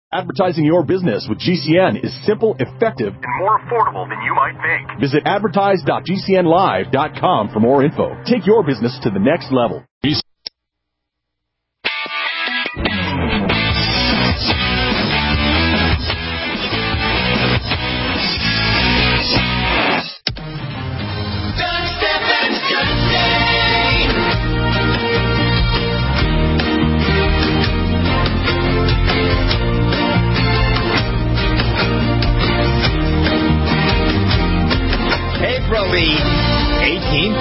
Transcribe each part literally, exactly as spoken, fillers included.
Advertising your business with G C N is simple, effective, and more affordable than you might think. Visit advertise dot g c n live dot com for more info. Take your business to the next level. April the eighteenth.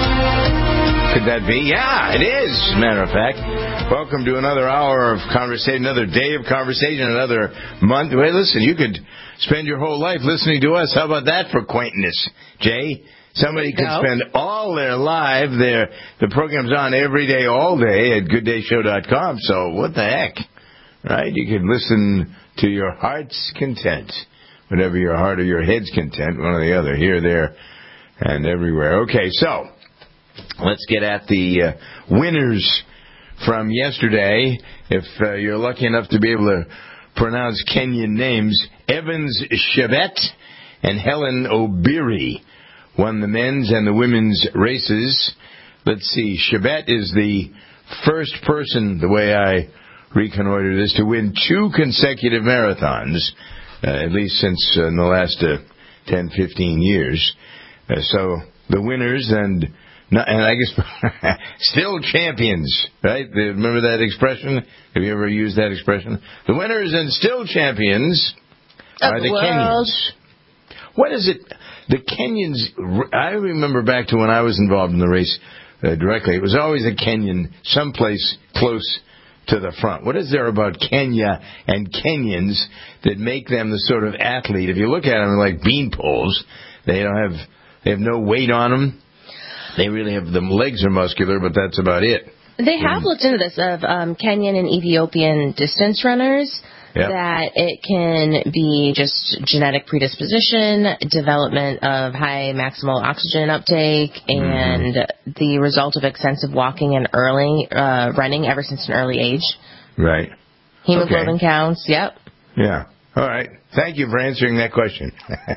Could that be? Yeah, it is, matter of fact. Welcome to another hour of conversation, another day of conversation, another month. Wait, listen, you could spend your whole life listening to us. How about that for quaintness, Jay? Somebody could spend all their life there. The program's on every day, all day at good day show dot com. So what the heck, right? You could listen to your heart's content, whatever your heart or your head's content, one or the other, here, there, and everywhere. Okay, so let's get at the uh, winners from yesterday. If uh, you're lucky enough to be able to pronounce Kenyan names, Evans Chebet and Helen Obiri won the men's and the women's races. Let's see, Chebet is the first person, the way I reconnoiter this, to win two consecutive marathons, uh, at least since uh, in the last uh, ten, fifteen years. Uh, so the winners and, and I guess still champions, right? Remember that expression? Have you ever used that expression? The winners and still champions are the Kenyans. What is it? The Kenyans, I remember back to when I was involved in the race uh, directly. It was always a Kenyan someplace close to the front. What is there about Kenya and Kenyans that make them the sort of athlete? If you look at them like bean poles, they don't have, they have no weight on them. They really have, the legs are muscular, but that's about it. They have looked into this of um, Kenyan and Ethiopian distance runners. Yep. That it can be just genetic predisposition, development of high maximal oxygen uptake, and mm-hmm. the result of extensive walking and early uh, running ever since an early age. Right. Hemoglobin okay. counts, yep. Yeah. All right. Thank you for answering that question.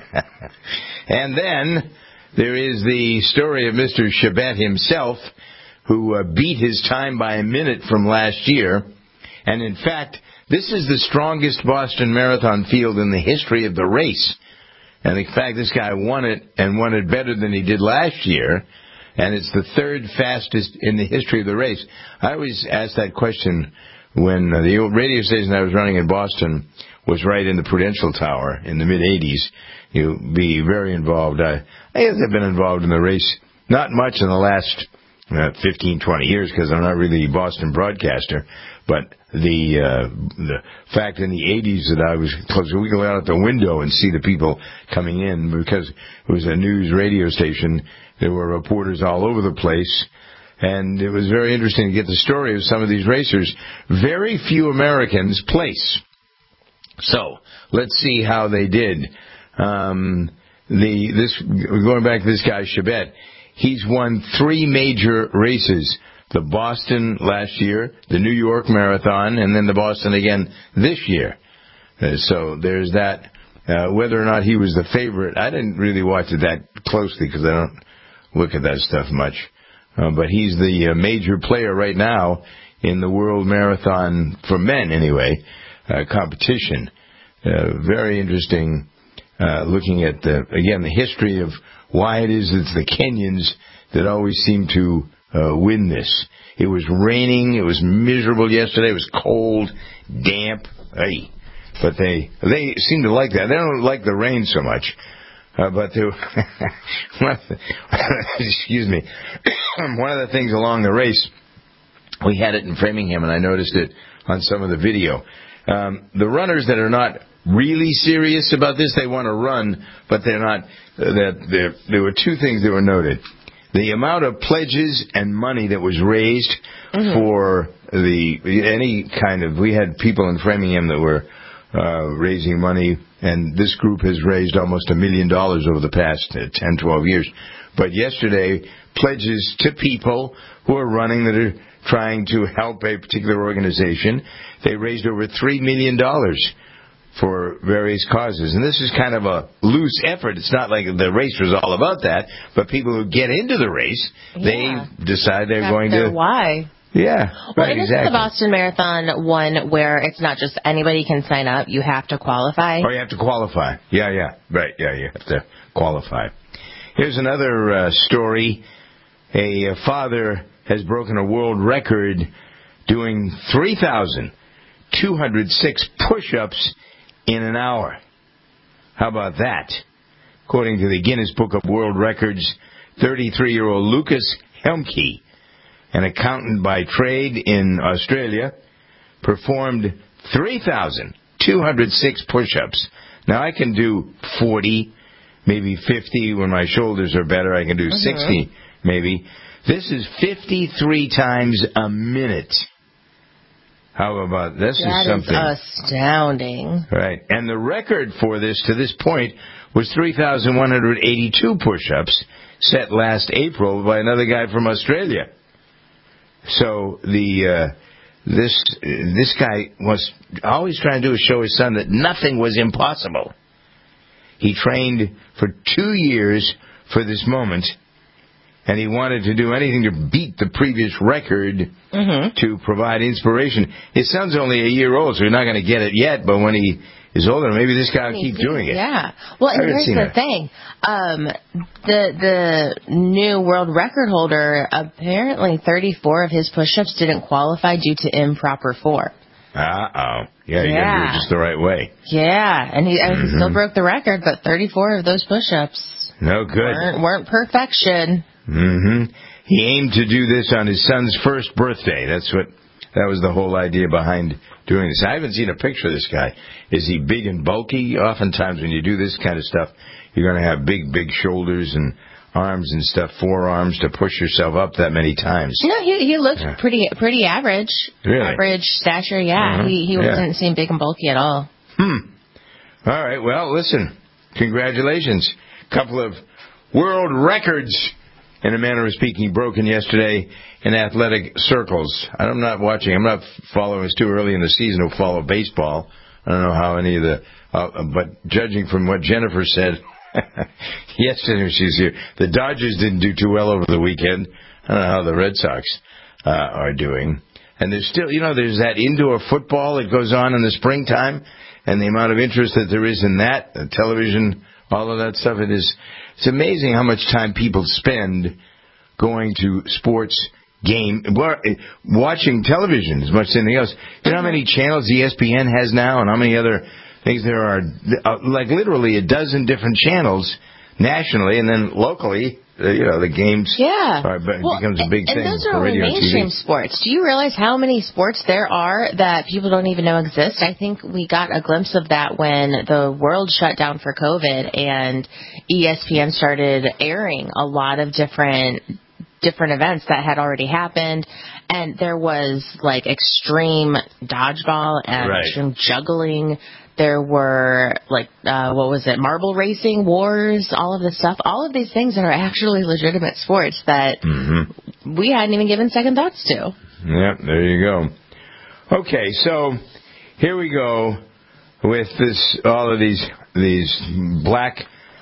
And then there is the story of Mister Chebet himself, who uh, beat his time by a minute from last year. And in fact, this is the strongest Boston Marathon field in the history of the race. And in fact, this guy won it and won it better than he did last year. And it's the third fastest in the history of the race. I always ask that question when uh, the old radio station I was running in Boston was right in the Prudential Tower in the mid-eighties. You'd be very involved. I, I have been involved in the race, not much in the last uh, fifteen, twenty years because I'm not really a Boston broadcaster. But the uh, the fact in the eighties that I was close, we go out the window and see the people coming in because it was a news radio station. There were reporters all over the place, and it was very interesting to get the story of some of these racers. Very few Americans place. So let's see how they did. Um, the this going back to this guy Chebet, he's won three major races. The Boston last year, the New York Marathon, and then the Boston again this year. Uh, so there's that. Uh, whether or not he was the favorite, I didn't really watch it that closely because I don't look at that stuff much. Uh, but he's the uh, major player right now in the World Marathon, for men anyway, uh, competition. Uh, very interesting uh, looking at, the, again, the history of why it is it's the Kenyans that always seem to Uh, win this. It was raining. It was miserable yesterday. It was cold, damp. Hey, but they they seem to like that. They don't like the rain so much. Uh, but they, excuse me. One of the things along the race, we had it in Framingham, and I noticed it on some of the video. Um, the runners that are not really serious about this, they want to run, but they're not. Uh, that they're, there were two things that were noted. The amount of pledges and money that was raised mm-hmm. for the any kind of, we had people in Framingham that were uh, raising money, and this group has raised almost a million dollars over the past uh, ten, twelve years. But yesterday, pledges to people who are running that are trying to help a particular organization, they raised over three million dollars. for various causes. And this is kind of a loose effort. It's not like the race was all about that, but people who get into the race, yeah. they decide they're That's going their to... why. Yeah, well, right, and exactly. Isn't the Boston Marathon one where it's not just anybody can sign up, you have to qualify? Oh, you have to qualify. Yeah, yeah, right, yeah, you have to qualify. Here's another uh, story. A, a father has broken a world record doing three thousand two hundred six push-ups in an hour. How about that? According to the Guinness Book of World Records, thirty-three-year-old Lucas Helmke, an accountant by trade in Australia, performed three thousand two hundred six push-ups. Now, I can do forty, maybe fifty. When my shoulders are better, I can do mm-hmm. sixty, maybe. This is fifty-three times a minute. How about this? That is something is astounding. Right. And the record for this to this point was three thousand one hundred eighty-two push-ups set last April by another guy from Australia. So the uh, this this guy was always trying to do is show his son that nothing was impossible. He trained for two years for this moment, and he wanted to do anything to beat the previous record mm-hmm. to provide inspiration. His son's only a year old, so he's not going to get it yet, but when he is older, maybe this guy will keep doing it. Yeah. Well, and here's the her. thing. Um, the the new world record holder, apparently thirty-four of his push-ups didn't qualify due to improper form. Uh-oh. Yeah, you yeah. got to do it just the right way. Yeah, and he, mm-hmm. he still broke the record, but thirty-four of those push-ups no good. weren't, weren't perfection. Mm-hmm. He aimed to do this on his son's first birthday. That's what, that was the whole idea behind doing this. I haven't seen a picture of this guy. Is he big and bulky? Oftentimes when you do this kind of stuff, you're going to have big, big shoulders and arms and stuff, forearms to push yourself up that many times. No, he he looked yeah. pretty pretty average. Really? Average stature, yeah. Mm-hmm. He he yeah. wasn't seem big and bulky at all. Hmm. All right, well, listen. Congratulations. Couple of world records, in a manner of speaking, broken yesterday in athletic circles. I'm not watching. I'm not following. It's too early in the season to follow baseball. I don't know how any of the... Uh, but judging from what Jennifer said yesterday when she was here, the Dodgers didn't do too well over the weekend. I don't know how the Red Sox uh, are doing. And there's still, you know, there's that indoor football that goes on in the springtime, and the amount of interest that there is in that, the television, all of that stuff. It is, it's amazing how much time people spend going to sports game, watching television as much as anything else. You know how many channels E S P N has now, and how many other things there are? Uh, like literally a dozen different channels nationally, and then locally, uh, you know, the games. Yeah, are, well, becomes a big and thing. And those are for only radio mainstream and T V. sports. Do you realize how many sports there are that people don't even know exist? I think we got a glimpse of that when the world shut down for COVID, and E S P N started airing a lot of different. different events that had already happened, and there was like extreme dodgeball and right. extreme juggling. There were like uh what was it, marble racing, wars, all of this stuff. All of these things are actually legitimate sports that mm-hmm. we hadn't even given second thoughts to. Yep, there you go. Okay, so here we go with this, all of these these black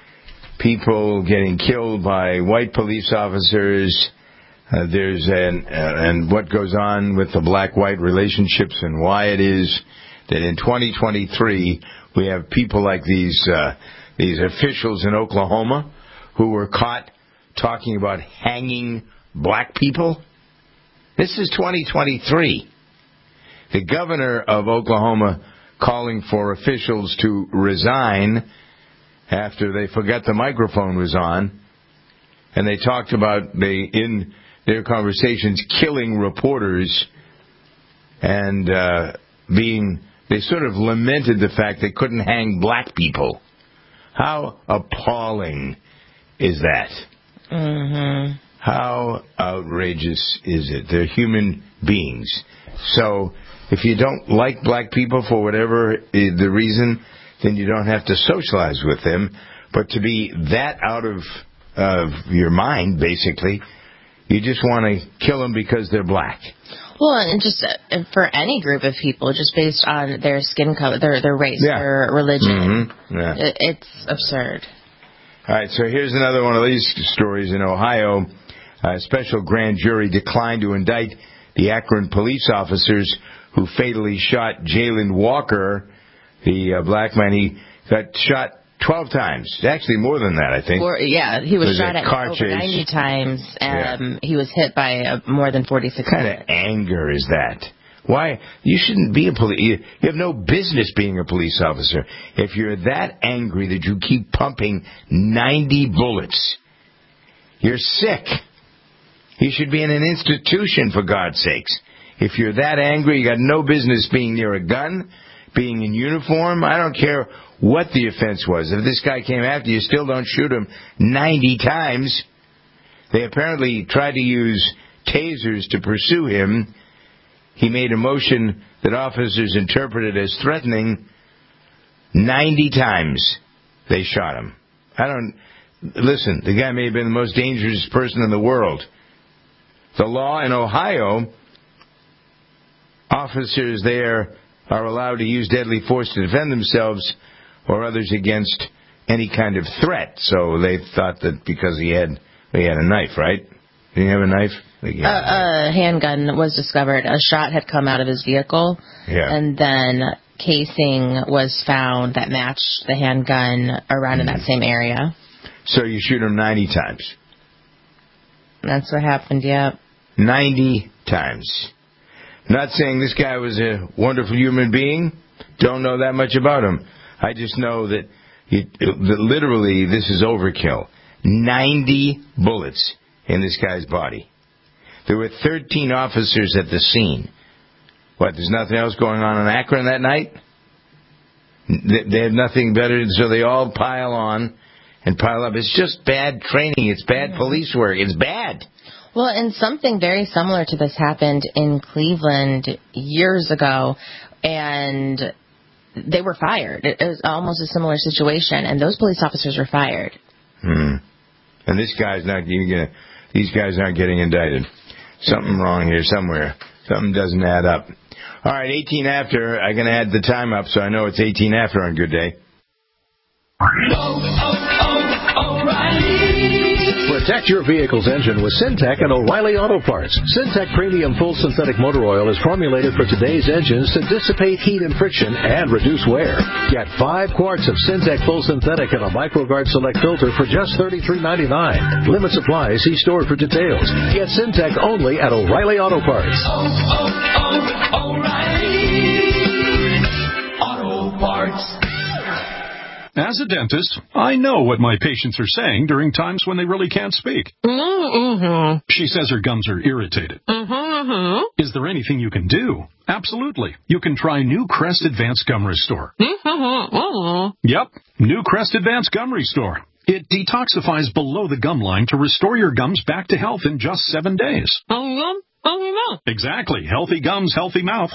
people getting killed by white police officers. Uh, there's an uh, and what goes on with the black-white relationships and why it is that in twenty twenty-three we have people like these uh, these officials in Oklahoma who were caught talking about hanging black people. This is twenty twenty-three. The governor of Oklahoma calling for officials to resign after they forgot the microphone was on, and they talked about they in their conversations killing reporters and uh, being they sort of lamented the fact they couldn't hang black people. How appalling is that? Mm-hmm. How outrageous is it? They're human beings. So if you don't like black people for whatever the reason, then you don't have to socialize with them. But to be that out of of your mind, basically, you just want to kill them because they're black. Well, and just uh, for any group of people, just based on their skin color, their their race, yeah. their religion, mm-hmm. yeah. it, it's absurd. All right, so here's another one of these stories in Ohio. A special grand jury declined to indict the Akron police officers who fatally shot Jalen Walker, the uh, black man. He got shot twelve times. Actually, more than that, I think. Or, yeah, he was, was shot at over chase. ninety times. Um, yeah. He was hit by uh, more than forty-six. What kind of anger is that? Why? You shouldn't be a police. You, you have no business being a police officer. If you're that angry that you keep pumping ninety bullets, you're sick. You should be in an institution, for God's sakes. If you're that angry, you got no business being near a gun, being in uniform. I don't care what the offense was. If this guy came after you, still don't shoot him ninety times. They apparently tried to use tasers to pursue him. He made a motion that officers interpreted as threatening. ninety times they shot him. I don't... Listen, the guy may have been the most dangerous person in the world. The law in Ohio, officers there are allowed to use deadly force to defend themselves or others against any kind of threat. So they thought that because he had he had a knife, right? Did he have a knife? A uh, uh, handgun was discovered. A shot had come out of his vehicle, yeah. and then casing was found that matched the handgun around mm. in that same area. So you shoot him ninety times. That's what happened, yeah. ninety times. Not saying this guy was a wonderful human being. Don't know that much about him. I just know that, it, that literally this is overkill. ninety bullets in this guy's body. There were thirteen officers at the scene. What, there's nothing else going on in Akron that night? They have nothing better, so they all pile on and pile up. It's just bad training. It's bad police work. It's bad. Well, and something very similar to this happened in Cleveland years ago, and they were fired. It was almost a similar situation, and those police officers were fired. Hmm. And this guy's not getting, these guys aren't getting indicted. Something wrong here somewhere. Something doesn't add up. All right, eighteen after. I'm going to add the time up so I know it's eighteen after on Good Day. Oh, oh, oh, O'Reilly. Protect your vehicle's engine with Syntec and O'Reilly Auto Parts. Syntec Premium Full Synthetic Motor Oil is formulated for today's engines to dissipate heat and friction and reduce wear. Get five quarts of Syntec Full Synthetic and a MicroGuard Select filter for just thirty-three ninety-nine. Limit supply. See store for details. Get Syntec only at O'Reilly Auto Parts. Oh, oh, oh, O'Reilly Auto Parts. As a dentist, I know what my patients are saying during times when they really can't speak. Mm-hmm. She says her gums are irritated. Mm-hmm. Is there anything you can do? Absolutely. You can try New Crest Advanced Gum Restore. Mm-hmm. Yep, New Crest Advanced Gum Restore. It detoxifies below the gum line to restore your gums back to health in just seven days. Mm-hmm. Exactly. Healthy gums, healthy mouth.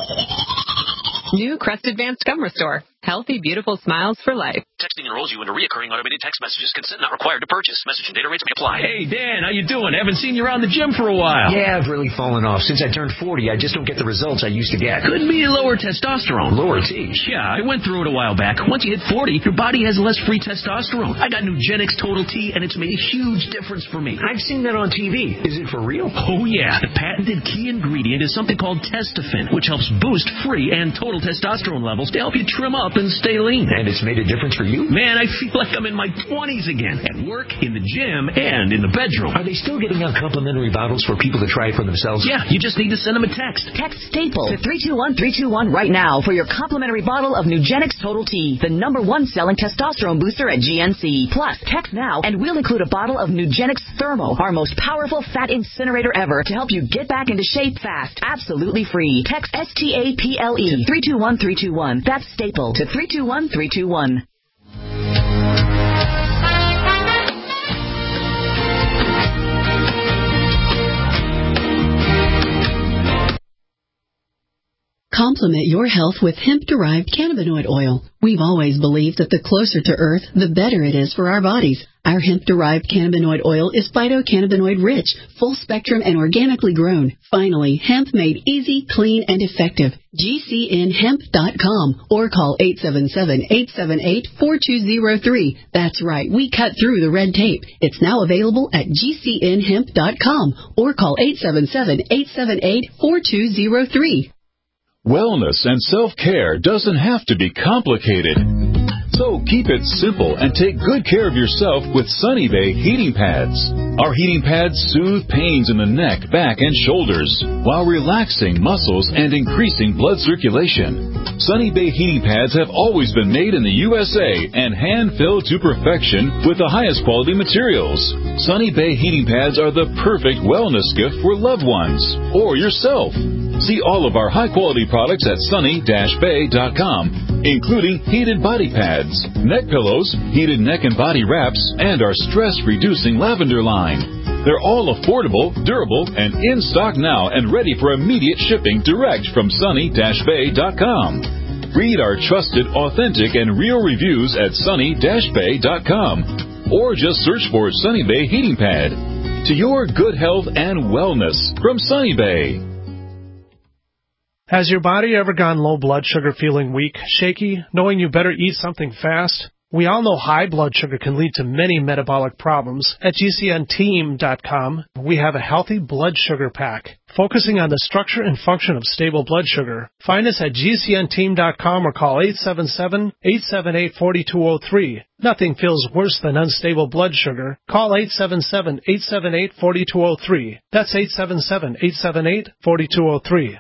New Crest Advanced Gum Restore. Healthy, beautiful smiles for life. Texting enrolls you into recurring automated text messages. Consent not required to purchase. Message and data rates may apply. Hey, Dan, how you doing? Haven't seen you around the gym for a while. Yeah, I've really fallen off. Since I turned forty, I just don't get the results I used to get. Could be lower testosterone. Lower T? Yeah, I went through it a while back. Once you hit forty, your body has less free testosterone. I got Nugenix Total T, and it's made a huge difference for me. I've seen that on T V. Is it for real? Oh, yeah. The patented key ingredient is something called Testofen, which helps boost free and total testosterone levels to help you trim up and stay lean. And it's made a difference for you? Man, I feel like I'm in my twenties again. At work, in the gym, and in the bedroom. Are they still getting out complimentary bottles for people to try it for themselves? Yeah, you just need to send them a text. Text STAPLE to three two one three two one right now for your complimentary bottle of Nugenix Total T, the number one selling testosterone booster at G N C. Plus, text now and we'll include a bottle of Nugenix Thermo, our most powerful fat incinerator ever, to help you get back into shape fast. Absolutely free. Text S T A P L E to three two one three two one. That's STAPLE to three two one three two one. Complement your health with hemp-derived cannabinoid oil. We've always believed that the closer to Earth, the better it is for our bodies. Our hemp-derived cannabinoid oil is phytocannabinoid-rich, full-spectrum, and organically grown. Finally, hemp made easy, clean, and effective. G C N hemp dot com or call eight seven seven, eight seven eight, four two zero three. That's right, we cut through the red tape. It's now available at G C N hemp dot com or call eight seven seven, eight seven eight, four two zero three. Wellness and self-care doesn't have to be complicated. So keep it simple and take good care of yourself with Sunny Bay heating pads. Our heating pads soothe pains in the neck, back, and shoulders while relaxing muscles and increasing blood circulation. Sunny Bay heating pads have always been made in the U S A and hand-filled to perfection with the highest quality materials. Sunny Bay heating pads are the perfect wellness gift for loved ones or yourself. See all of our high-quality products at sunny dash bay dot com, including heated body pads, neck pillows, heated neck and body wraps, and our stress-reducing lavender line. They're all affordable, durable, and in stock now and ready for immediate shipping direct from sunny dash bay dot com. Read our trusted, authentic, and real reviews at sunny dash bay dot com or just search for Sunny Bay Heating Pad. To your good health and wellness from Sunny Bay. Has your body ever gone low blood sugar, feeling weak, shaky, knowing you better eat something fast? We all know high blood sugar can lead to many metabolic problems. At G C N team dot com, we have a healthy blood sugar pack, focusing on the structure and function of stable blood sugar. Find us at G C N team dot com or call eight seven seven, eight seven eight, four two zero three. Nothing feels worse than unstable blood sugar. Call eight seven seven, eight seven eight, four two zero three. That's eight seven seven, eight seven eight, four two zero three.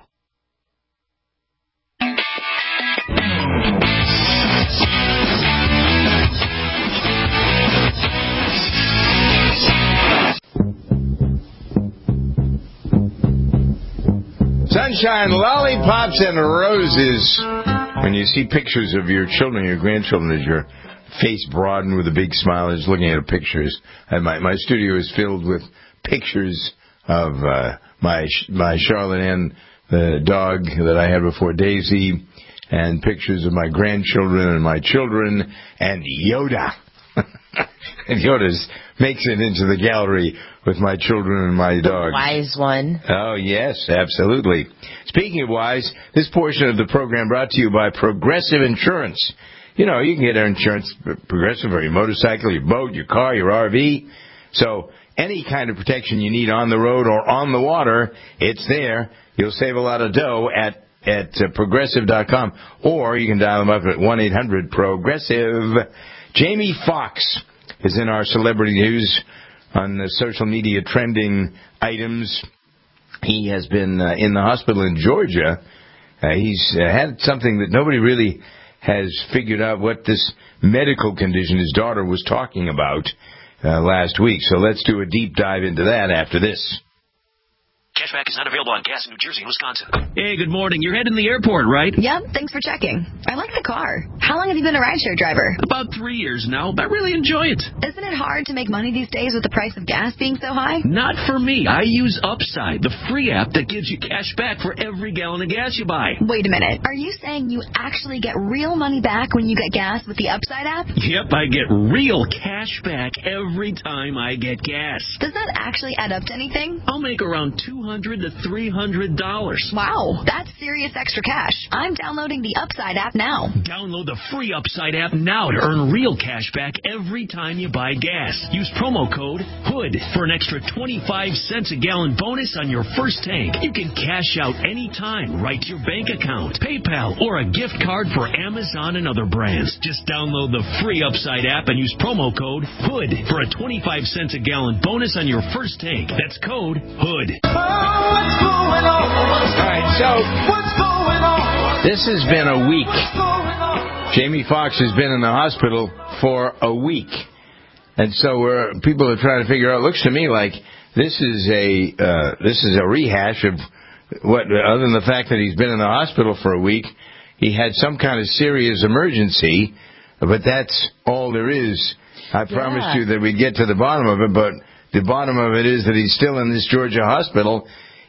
Sunshine, lollipops, and roses. When you see pictures of your children, your grandchildren, as your face broadened with a big smile, just looking at pictures. And my my studio is filled with pictures of uh, my my Charlotte Ann, the dog that I had before Daisy, and pictures of my grandchildren and my children, and Yoda. And Yoda makes it into the gallery with my children and my dog. The wise one. Oh, yes, absolutely. Speaking of wise, this portion of the program brought to you by Progressive Insurance. You know, you can get insurance, Progressive, for your motorcycle, your boat, your car, your R V. So any kind of protection you need on the road or on the water, it's there. You'll save a lot of dough at at uh, progressive dot com, or you can dial them up at one eight hundred progressive. Jamie Foxx is in our celebrity news on the social media trending items. He has been uh, in the hospital in Georgia. Uh, he's uh, had something that nobody really has figured out what this medical condition his daughter was talking about uh, last week. So let's do a deep dive into that after this. Cashback is not available on gas in New Jersey and Wisconsin. Hey, good morning. You're heading to the airport, right? Yep, thanks for checking. I like the car. How long have you been a rideshare driver? About three years now, but I really enjoy it. Isn't it hard to make money these days with the price of gas being so high? Not for me. I use Upside, the free app that gives you cash back for every gallon of gas you buy. Wait a minute. Are you saying you actually get real money back when you get gas with the Upside app? Yep, I get real cash back every time I get gas. Does that actually add up to anything? I'll make around two hundred to three hundred dollars. Wow, that's serious extra cash. I'm downloading the Upside app now. Download the free Upside app now to earn real cash back every time you buy gas. Use promo code HOOD for an extra twenty-five cents a gallon bonus on your first tank. You can cash out anytime right to your bank account, PayPal, or a gift card for Amazon and other brands. Just download the free Upside app and use promo code HOOD for a twenty-five cents a gallon bonus on your first tank. That's code HOOD. What's going on? All right, so What's going on? This has been a week. Jamie Foxx has been in the hospital for a week. And so we're, people are trying to figure out, looks to me like this is a uh, this is a rehash of what, other than the fact that he's been in the hospital for a week, he had some kind of serious emergency, but that's all there is. I yeah. promised you that we'd get to the bottom of it, but the bottom of it is that he's still in this Georgia hospital.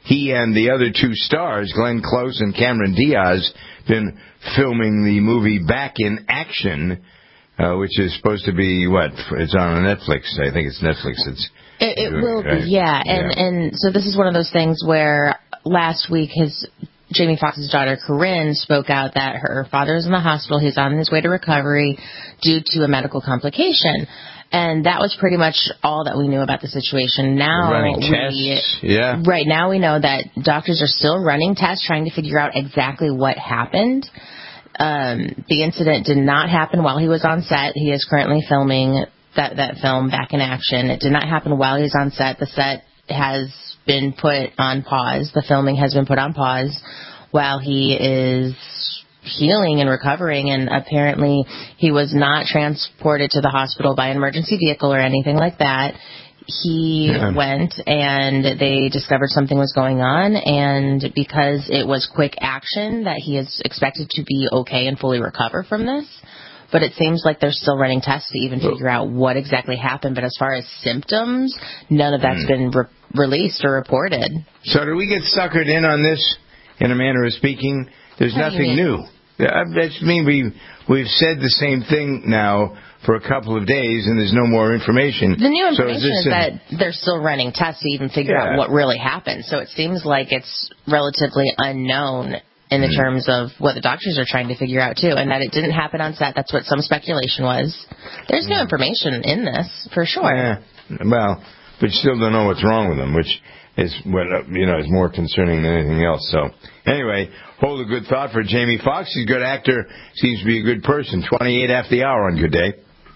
he and the other two stars, Glenn Close and Cameron Diaz, been filming the movie Back in Action, uh, which is supposed to be, what, it's on Netflix. I think it's Netflix. It's It, it will be, yeah. And, yeah. and so this is one of those things where last week his Jamie Foxx's daughter, Corinne, spoke out that her father is in the hospital. He's on his way to recovery due to a medical complication. And that was pretty much all that we knew about the situation. Now, running we, tests, yeah. Right now we know that doctors are still running tests, trying to figure out exactly what happened. Um, the incident did not happen while he was on set. He is currently filming that, that film, Back in Action. It did not happen while he's on set. The set has been put on pause. The filming has been put on pause while he is healing and recovering, and apparently he was not transported to the hospital by an emergency vehicle or anything like that. He yeah. went, and they discovered something was going on, and because it was quick action, that he is expected to be okay and fully recover from this. But it seems like they're still running tests to even figure out what exactly happened. But as far as symptoms, none of that's mm. been re- released or reported. So do we get suckered in on this, in a manner of speaking? There's What nothing new. I mean, we, we've said the same thing now for a couple of days, and there's no more information. The new information so is, is that they're still running tests to even figure yeah. out what really happened. So it seems like it's relatively unknown in the mm. terms of what the doctors are trying to figure out, too, and that it didn't happen on set. That's what some speculation was. There's new information in this, for sure. Yeah. Well, but you still don't know what's wrong with them, which is what you know is more concerning than anything else. So anyway, hold a good thought for Jamie Foxx. He's a good actor, seems to be a good person. twenty-eight after the hour on Good Day.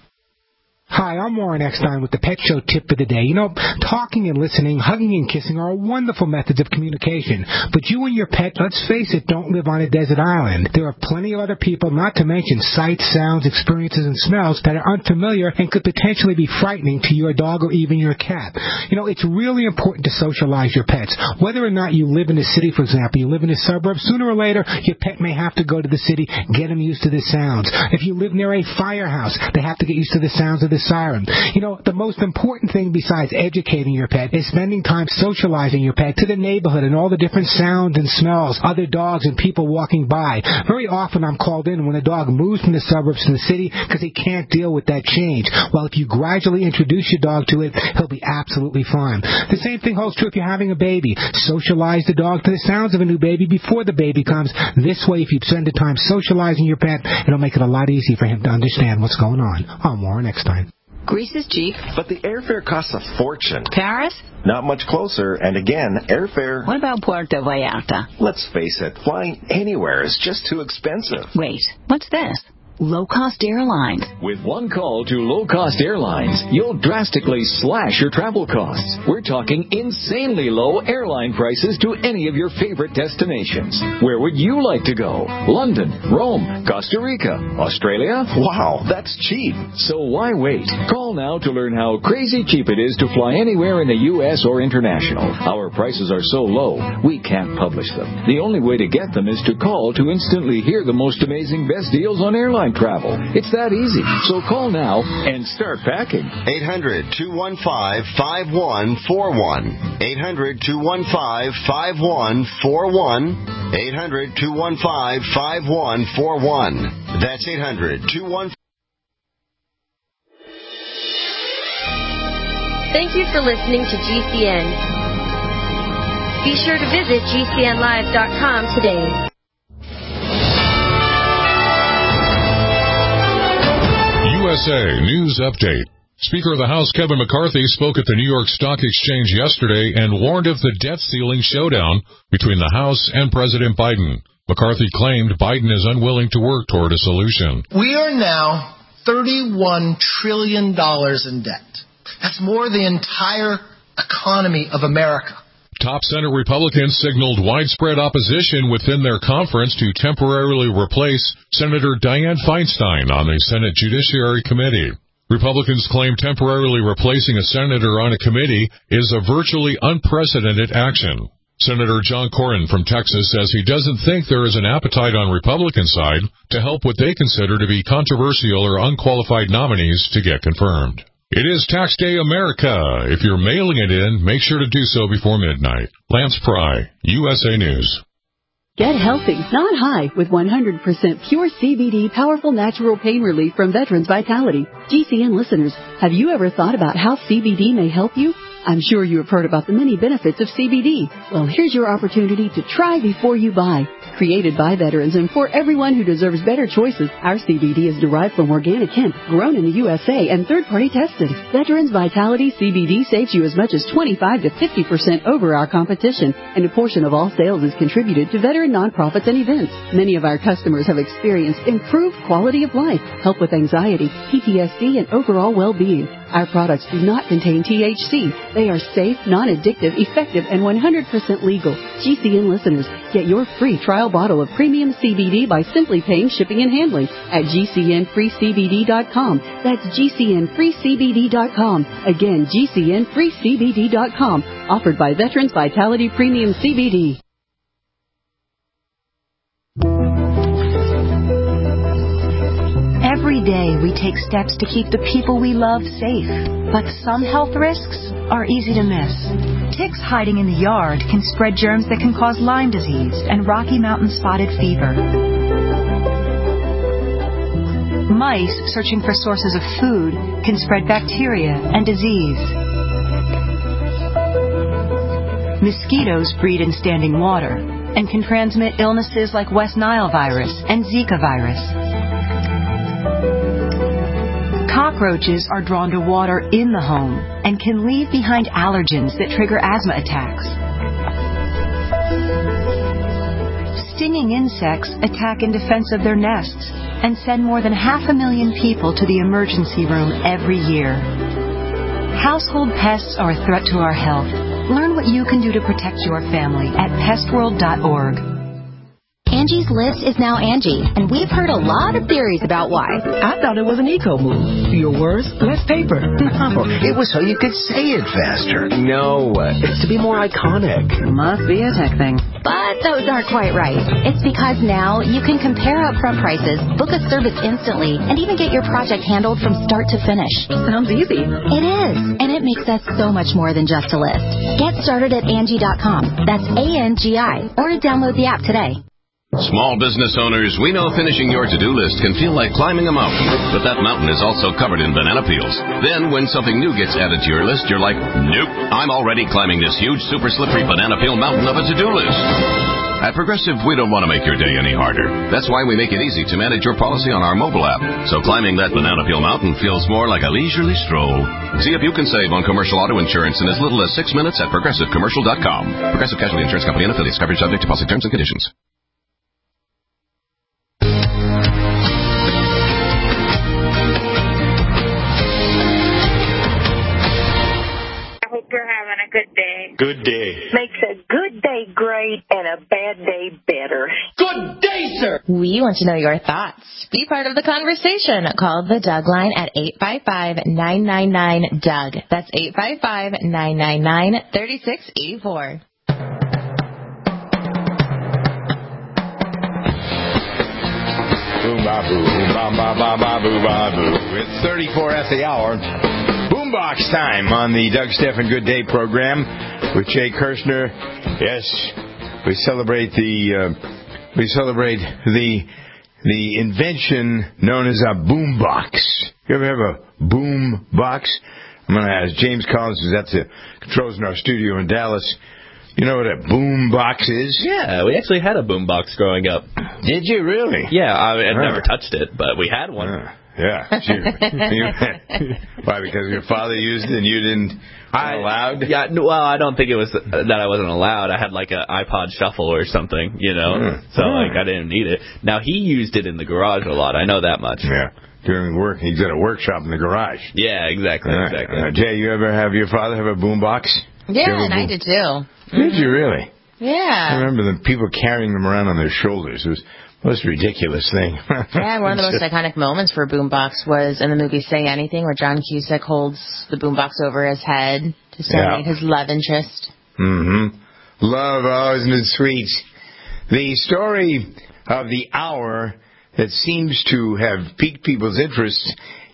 Hi, I'm Warren Eckstein with the Pet Show Tip of the Day. You know, talking and listening, hugging and kissing are wonderful methods of communication. But you and your pet, let's face it, don't live on a desert island. There are plenty of other people, not to mention sights, sounds, experiences, and smells that are unfamiliar and could potentially be frightening to your dog or even your cat. You know, it's really important to socialize your pets. Whether or not you live in the city, for example, you live in a suburb, sooner or later, your pet may have to go to the city, get them used to the sounds. If you live near a firehouse, they have to get used to the sounds of the siren. You know, the most important thing besides educating your pet is spending time socializing your pet to the neighborhood and all the different sounds and smells, other dogs and people walking by. Very often I'm called in when a dog moves from the suburbs to the city because he can't deal with that change. Well, if you gradually introduce your dog to it, he'll be absolutely fine. The same thing holds true if you're having a baby. Socialize the dog to the sounds of a new baby before the baby comes. This way, if you spend the time socializing your pet, it'll make it a lot easier for him to understand what's going on. I'm Warren Eckstein. Greece is cheap. But the airfare costs a fortune. Paris? Not much closer. And again, airfare... What about Puerto Vallarta? Let's face it, flying anywhere is just too expensive. Wait, what's this? Low-cost airlines. With one call to low-cost airlines, you'll drastically slash your travel costs. We're talking insanely low airline prices to any of your favorite destinations. Where would you like to go? London, Rome, Costa Rica, Australia? Wow, that's cheap. So why wait? Call now to learn how crazy cheap it is to fly anywhere in the U S or international. Our prices are so low, we can't publish them. The only way to get them is to call to instantly hear the most amazing best deals on airline travel. It's that easy. So call now and start packing. eight hundred, two one five, five one four one. eight hundred, two one five, five one four one. eight hundred, two one five, five one four one. That's eight hundred, two one five. Thank you for listening to G C N. Be sure to visit G C N live dot com today. U S A News Update. Speaker of the House Kevin McCarthy spoke at the New York Stock Exchange yesterday and warned of the debt ceiling showdown between the House and President Biden. McCarthy claimed Biden is unwilling to work toward a solution. We are now thirty-one trillion dollars in debt. That's more than the entire economy of America. Top Senate Republicans signaled widespread opposition within their conference to temporarily replace Senator Dianne Feinstein on the Senate Judiciary Committee. Republicans claim temporarily replacing a senator on a committee is a virtually unprecedented action. Senator John Cornyn from Texas says he doesn't think there is an appetite on Republican side to help what they consider to be controversial or unqualified nominees to get confirmed. It is Tax Day America. If you're mailing it in, make sure to do so before midnight. Lance Pry, U S A News. Get healthy, not high, with one hundred percent pure C B D powerful natural pain relief from Veterans Vitality. G C N listeners, have you ever thought about how C B D may help you? I'm sure you have heard about the many benefits of C B D. Well, here's your opportunity to try before you buy. Created by veterans and for everyone who deserves better choices, our C B D is derived from organic hemp, grown in the U S A, and third-party tested. Veterans Vitality C B D saves you as much as twenty-five to fifty percent over our competition, and a portion of all sales is contributed to veteran nonprofits and events. Many of our customers have experienced improved quality of life, help with anxiety, P T S D, and overall well-being. Our products do not contain T H C. They are safe, non-addictive, effective, and one hundred percent legal. G C N listeners, get your free trial bottle of premium C B D by simply paying shipping and handling at G C N free C B D dot com. That's G C N free C B D dot com. Again, G C N free C B D dot com. Offered by Veterans Vitality Premium C B D. Every day we take steps to keep the people we love safe, but some health risks are easy to miss. Ticks hiding in the yard can spread germs that can cause Lyme disease and Rocky Mountain spotted fever. Mice searching for sources of food can spread bacteria and disease. Mosquitoes breed in standing water and can transmit illnesses like West Nile virus and Zika virus. Cockroaches are drawn to water in the home and can leave behind allergens that trigger asthma attacks. Stinging insects attack in defense of their nests and send more than half a million people to the emergency room every year. Household pests are a threat to our health. Learn what you can do to protect your family at pest world dot org. Angie's List is now Angie, and we've heard a lot of theories about why. I thought it was an eco move. Fewer words, less paper. No, it was so you could say it faster. No, it's to be more iconic. Must be a tech thing. But those aren't quite right. It's because now you can compare upfront prices, book a service instantly, and even get your project handled from start to finish. Sounds easy. It is, and it makes us so much more than just a list. Get started at Angie dot com. That's A N G I, or download the app today. Small business owners, we know finishing your to-do list can feel like climbing a mountain, but that mountain is also covered in banana peels. Then, when something new gets added to your list, you're like, nope, I'm already climbing this huge, super slippery banana peel mountain of a to-do list. At Progressive, we don't want to make your day any harder. That's why we make it easy to manage your policy on our mobile app. So climbing that banana peel mountain feels more like a leisurely stroll. See if you can save on commercial auto insurance in as little as six minutes at progressive commercial dot com. Progressive Casualty Insurance Company and affiliates. Coverage subject to policy terms and conditions. You're having a good day. Good day. Makes a good day great and a bad day better. Good day, sir! We want to know your thoughts. Be part of the conversation. Call the Doug line at eight five five, nine nine nine, D O U G. That's eight five five, nine nine nine, three six eight four. Boom, ba, boo, boom, ba, ba, ba, ba, boo, ba, boo. It's thirty-four at the hour. Boombox time on the Doug Stephan Good Day program with Jay Kirshner. Yes, we celebrate the uh, we celebrate the the invention known as a boombox. You ever have a boom box? I'm going to ask James Collins, who's at the controls in our studio in Dallas. You know what a boom box is? Yeah, we actually had a boom box growing up. Did you really? Yeah, I had uh. never touched it, but we had one. Uh. Yeah. Why? Because your father used it and you didn't I, allowed? Yeah. Well, I don't think it was that I wasn't allowed. I had like an iPod Shuffle or something, you know. Mm. So mm. like I didn't need it. Now he used it in the garage a lot. I know that much. Yeah. During work, he's at a workshop in the garage. Yeah. Exactly. Uh, exactly. Uh, Jay, you ever have your father have a boombox? Yeah, and boom? I did too. Mm-hmm. Did you really? Yeah. I remember the people carrying them around on their shoulders. It was most ridiculous thing. Yeah, one of the most iconic moments for Boombox was in the movie Say Anything, where John Cusack holds the boombox over his head to serenade yeah. his love interest. Mm-hmm. Love, oh, isn't it sweet? The story of the hour that seems to have piqued people's interest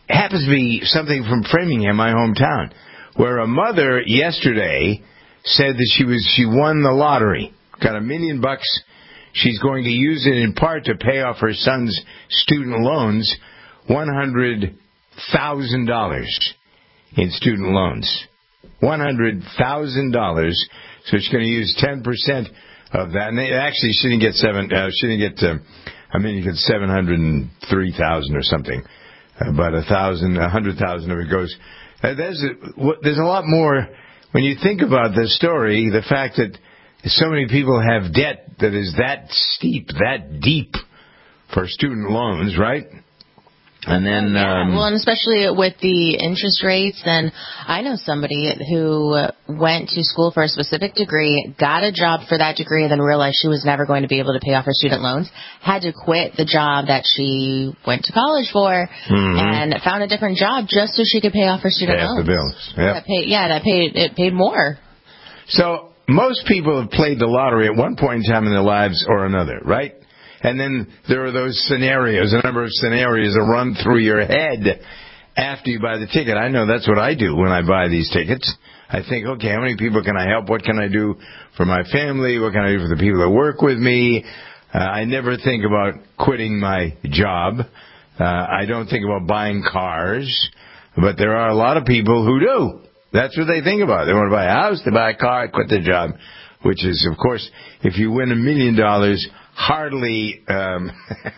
happens to be something from Framingham, my hometown, where a mother yesterday said that she was she won the lottery, got a million bucks. She's going to use it in part to pay off her son's student loans, one hundred thousand dollars in student loans. one hundred thousand dollars. So she's going to use ten percent of that. And they, actually, she didn't get seven. Uh, she didn't get. Uh, I mean, you get seven hundred and three thousand or something. Uh, but a thousand, a hundred thousand of it goes. Uh, there's a, there's a lot more when you think about the story. The fact that so many people have debt that is that steep, that deep for student loans, right? And then, yeah, um, well, and especially with the interest rates, and I know somebody who went to school for a specific degree, got a job for that degree, and then realized she was never going to be able to pay off her student loans, had to quit the job that she went to college for, mm-hmm. and found a different job just so she could pay off her student pay loans. Pay the bills. Yep. That paid, yeah, that paid it paid more. So most people have played the lottery at one point in time in their lives or another, right? And then there are those scenarios, a number of scenarios that run through your head after you buy the ticket. I know that's what I do when I buy these tickets. I think, okay, how many people can I help? What can I do for my family? What can I do for the people that work with me? Uh, I never think about quitting my job. Uh, I don't think about buying cars. But there are a lot of people who do. That's what they think about. They want to buy a house, they buy a car, quit their job, which is, of course, if you win a million dollars, hardly, um,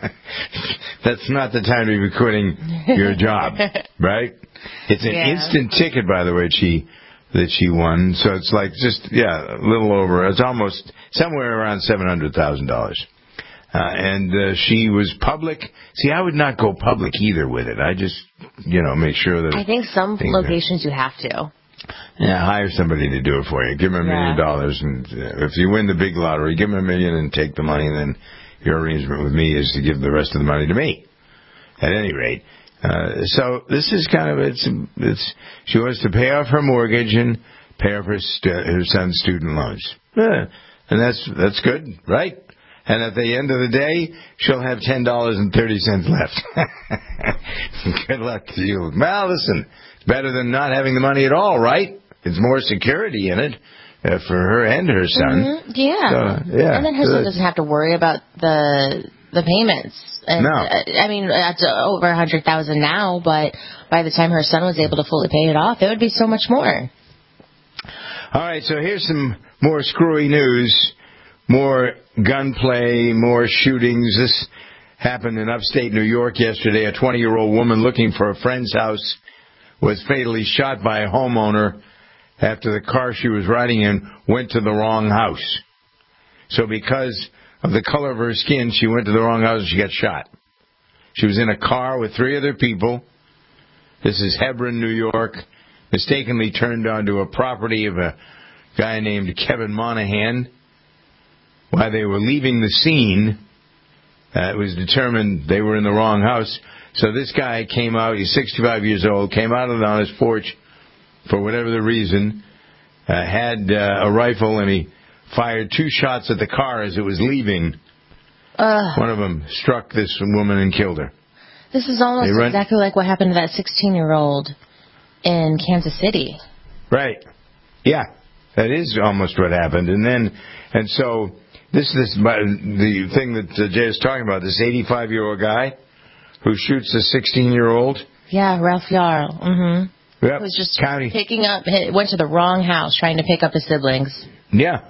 that's not the time to be quitting your job, right? It's an yeah. instant ticket, by the way, she, that she won. So it's like just, yeah, a little over, it's almost somewhere around seven hundred thousand dollars. Uh, and uh, she was public. See, I would not go public either with it. I just, you know, make sure that... I think some locations are, you have to. Yeah, hire somebody to do it for you. Give them a million dollars, and uh, if you win the big lottery, give them a million and take the money. And then your arrangement with me is to give the rest of the money to me. At any rate, uh, so this is kind of it's it's. She wants to pay off her mortgage and pay off her st- her son's student loans, yeah. And that's that's good, right? And at the end of the day, she'll have ten dollars and thirty cents left. Good luck to you. Well, listen. Better than not having the money at all, right? It's more security in it uh, for her and her son. Mm-hmm. Yeah. So, yeah. And then her son doesn't have to worry about the the payments. And, no. Uh, I mean, that's over a hundred thousand now, but by the time her son was able to fully pay it off, it would be so much more. All right. So here's some more screwy news, more gunplay, more shootings. This happened in upstate New York yesterday. A twenty-year-old woman looking for a friend's house was fatally shot by a homeowner after the car she was riding in went to the wrong house. So because of the color of her skin, she went to the wrong house and she got shot. She was in a car with three other people. This is Hebron, New York. Mistakenly turned onto a property of a guy named Kevin Monahan. While they were leaving the scene, uh, it was determined they were in the wrong house. So this guy came out, he's sixty-five years old, came out on his porch for whatever the reason, uh, had uh, a rifle, and he fired two shots at the car as it was leaving. Uh, One of them struck this woman and killed her. This is almost run- exactly like what happened to that sixteen-year-old in Kansas City. Right. Yeah, that is almost what happened. And then, and so this is the thing that uh, Jay is talking about, this eighty-five-year-old guy who shoots a sixteen-year-old. Yeah, Ralph Yarl. Mm-hmm. Yep. He was just County. picking up, went to the wrong house trying to pick up his siblings. Yeah.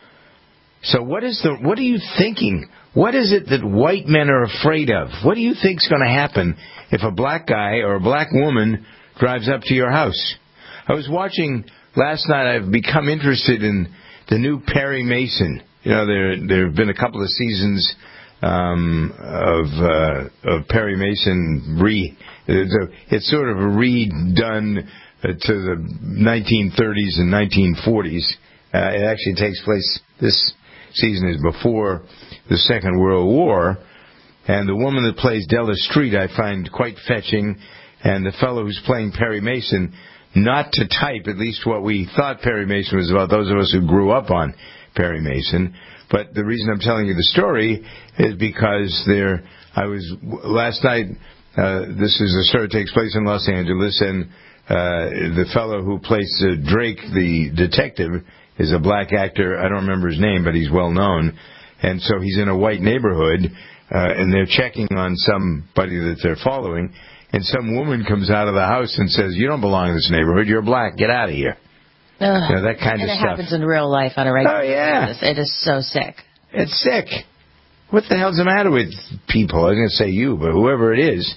So what is the, what are you thinking? What is it that white men are afraid of? What do you think is going to happen if a black guy or a black woman drives up to your house? I was watching last night, I've become interested in the new Perry Mason. You know, there there have been a couple of seasons Um, of uh, of Perry Mason re it's, a, it's sort of a redone uh, to the nineteen thirties and nineteen forties. Uh, it actually takes place, this season is before the Second World War, and the woman that plays Della Street I find quite fetching, and the fellow who's playing Perry Mason, not to type at least what we thought Perry Mason was about, those of us who grew up on Perry Mason. But the reason I'm telling you the story is because there, I was, last night, Uh, this is a story that takes place in Los Angeles, and uh, the fellow who plays uh, Drake, the detective, is a black actor. I don't remember his name, but he's well known. And so he's in a white neighborhood, uh, and they're checking on somebody that they're following, and some woman comes out of the house and says, "You don't belong in this neighborhood. You're black. Get out of here." Ugh. You know, that kind and of it stuff. happens in real life on a regular Oh, yeah. basis. It is so sick. It's sick. What the hell's the matter with people? I was going to say you, but whoever it is.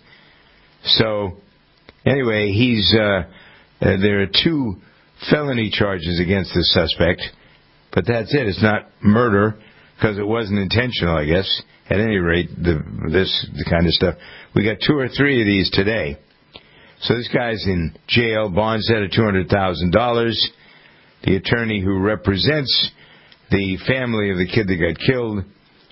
So, anyway, he's. Uh, uh, there are two felony charges against this suspect, but that's it. It's not murder because it wasn't intentional, I guess. At any rate, the, this the kind of stuff. We got two or three of these today. So this guy's in jail. Bond set at two hundred thousand dollars. The attorney who represents the family of the kid that got killed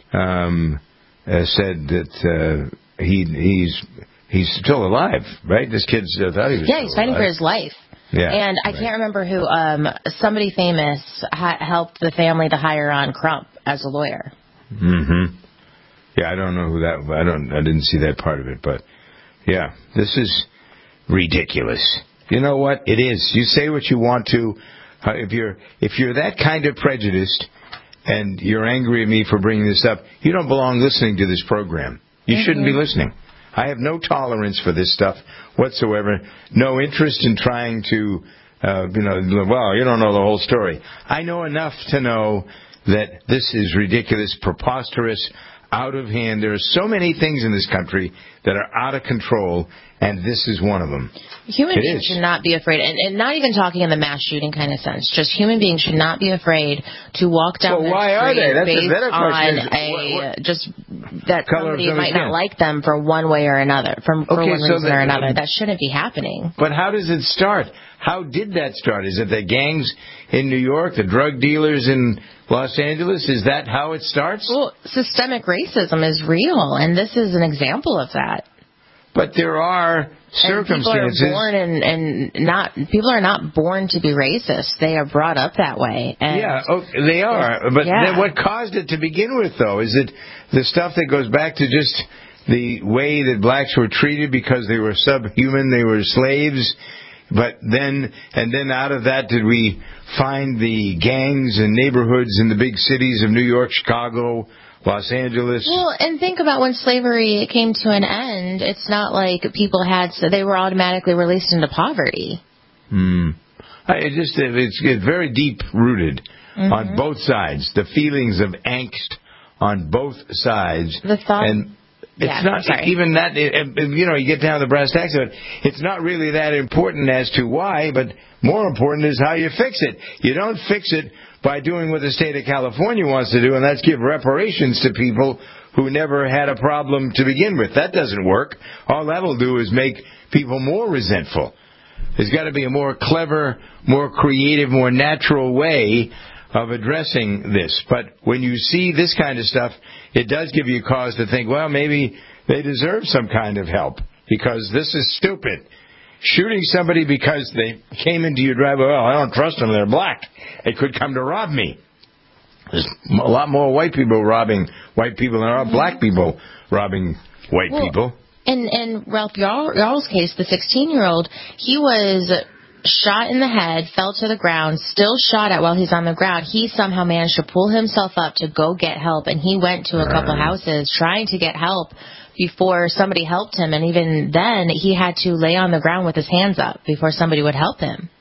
um, uh, said that uh, he he's he's still alive, right? This kid's uh, thought he was. Yeah, still he's fighting alive. for his life. Yeah, and I right. can't remember who. Um, somebody famous ha- helped the family to hire on Crump as a lawyer. Mm-hmm. Yeah, I don't know who that. I don't. I didn't see that part of it, but yeah, this is ridiculous. You know what? It is. You say what you want to. Uh, if you're if you're that kind of prejudiced and you're angry at me for bringing this up, you don't belong listening to this program. You mm-hmm. shouldn't be listening. I have no tolerance for this stuff whatsoever. No interest in trying to, uh, you know, well, you don't know the whole story. I know enough to know that this is ridiculous, preposterous, out of hand. There are so many things in this country that are out of control, and this is one of them. Human it beings is. should not be afraid, and, and not even talking in the mass shooting kind of sense, just human beings should not be afraid to walk down well, the why street are they? That's based a better on question. Is, a, what, what, just that color somebody of might skin. not like them for one way or another, from, for okay, one so reason the, or another. That shouldn't be happening. But how does it start? How did that start? Is it the gangs in New York, the drug dealers in Los Angeles? Is that how it starts? Well, systemic racism is real, and this is an example of that. But there are circumstances. And people are born and, and not people are not born to be racist. They are brought up that way. And yeah, oh, they are. But yeah. then what caused it to begin with, though? Is it the stuff that goes back to just the way that blacks were treated because they were subhuman, they were slaves? But then, and then out of that, did we find the gangs and neighborhoods in the big cities of New York, Chicago, Los Angeles? Well, and think about when slavery came to an end. It's not like people had, so they were automatically released into poverty. Hmm. It just it's, it's very deep rooted mm-hmm. on both sides. The feelings of angst on both sides. The thought. And it's yeah, not sorry. even that, you know, you get down to the brass tacks of it. It's not really that important as to why, but more important is how you fix it. You don't fix it by doing what the state of California wants to do, and that's give reparations to people who never had a problem to begin with. That doesn't work. All that'll do is make people more resentful. There's got to be a more clever, more creative, more natural way of addressing this. But when you see this kind of stuff, it does give you cause to think, well, maybe they deserve some kind of help because this is stupid. Shooting somebody because they came into your driveway, well, I don't trust them, they're black. They could come to rob me. There's a lot more white people robbing white people than there are black people robbing white well, people. In, in Ralph Yarl's case, the sixteen-year-old, he was shot in the head, fell to the ground, still shot at while he's on the ground. He somehow managed to pull himself up to go get help, and he went to a couple houses trying to get help before somebody helped him, and even then he had to lay on the ground with his hands up before somebody would help him.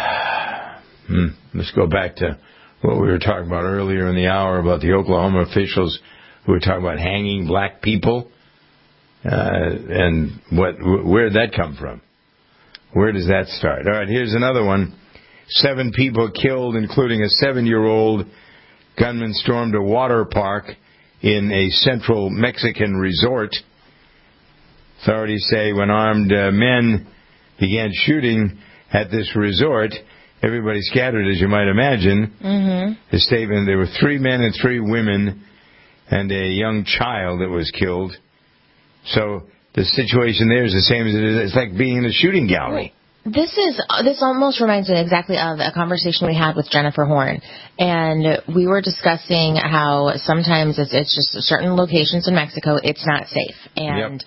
hmm. Let's go back to what we were talking about earlier in the hour about the Oklahoma officials who were talking about hanging black people, uh, and what where did that come from? Where does that start? All right, here's another one. Seven people killed, including a seven-year-old. Gunmen stormed a water park in a central Mexican resort. Authorities say when armed uh, men began shooting at this resort, everybody scattered, as you might imagine. Mm-hmm. The statement, there were three men and three women and a young child that was killed. So the situation there is the same as it is. It's like being in a shooting gallery. This is this almost reminds me exactly of a conversation we had with Jennifer Horn, and we were discussing how sometimes it's, it's just certain locations in Mexico it's not safe, and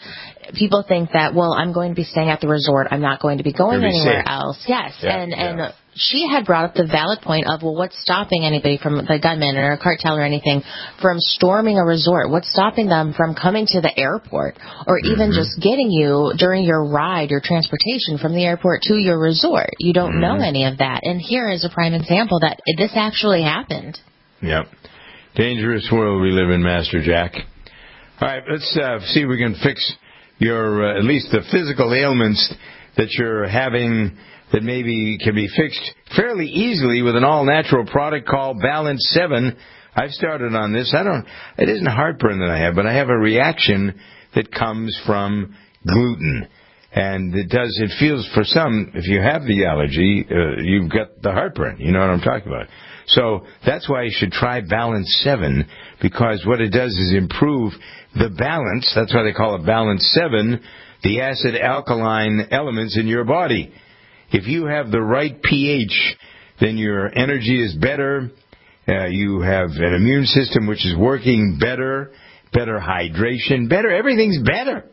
people think that, well, I'm going to be staying at the resort. I'm not going to be going Be anywhere safe. else. Yes. Yeah, and, yeah. and she had brought up the valid point of, well, what's stopping anybody from the gunman or a cartel or anything from storming a resort? What's stopping them from coming to the airport or even Mm-hmm. just getting you during your ride, your transportation from the airport to your resort? You don't Mm-hmm. know any of that. And here is a prime example that this actually happened. Yep. Dangerous world we live in, Master Jack. All right, let's uh, see if we can fix your, uh, at least the physical ailments that you're having that maybe can be fixed fairly easily with an all-natural product called Balance seven. I've started on this. I don't, it isn't heartburn that I have, but I have a reaction that comes from gluten. And it does, it feels for some, if you have the allergy, uh, you've got the heartburn. You know what I'm talking about. So that's why you should try Balance seven, because what it does is improve the balance. That's why they call it Balance seven, the acid alkaline elements in your body. If you have the right pH, then your energy is better. Uh, you have an immune system which is working better, better hydration, better. Everything's better.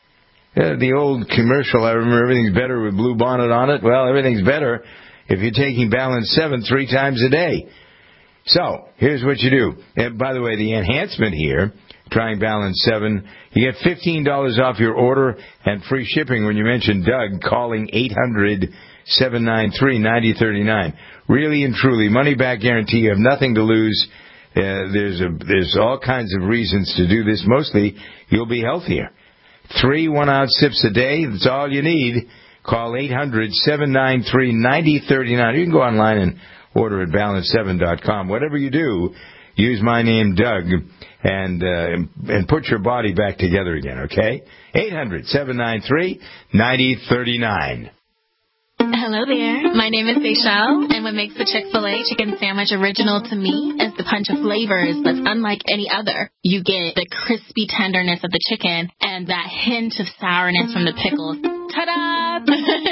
Uh, the old commercial, I remember, everything's better with Blue Bonnet on it. Well, everything's better if you're taking Balance seven three times a day. So, here's what you do. And by the way, the enhancement here, trying Balance seven, you get fifteen dollars off your order and free shipping when you mention Doug calling eight hundred, seven nine three, nine zero three nine. Really and truly, money-back guarantee. You have nothing to lose. Uh, there's a, there's all kinds of reasons to do this. Mostly, you'll be healthier. Three one-ounce sips a day, that's all you need. Call eight hundred, seven nine three, nine zero three nine. You can go online and order at balance seven dot com. Whatever you do, use my name, Doug, and uh, and put your body back together again, okay? eight hundred, seven nine three, nine zero three nine. Hello there. My name is Seychelle, and what makes the Chick-fil-A chicken sandwich original to me is the punch of flavors that's unlike any other. You get the crispy tenderness of the chicken and that hint of sourness from the pickles. Ta-da!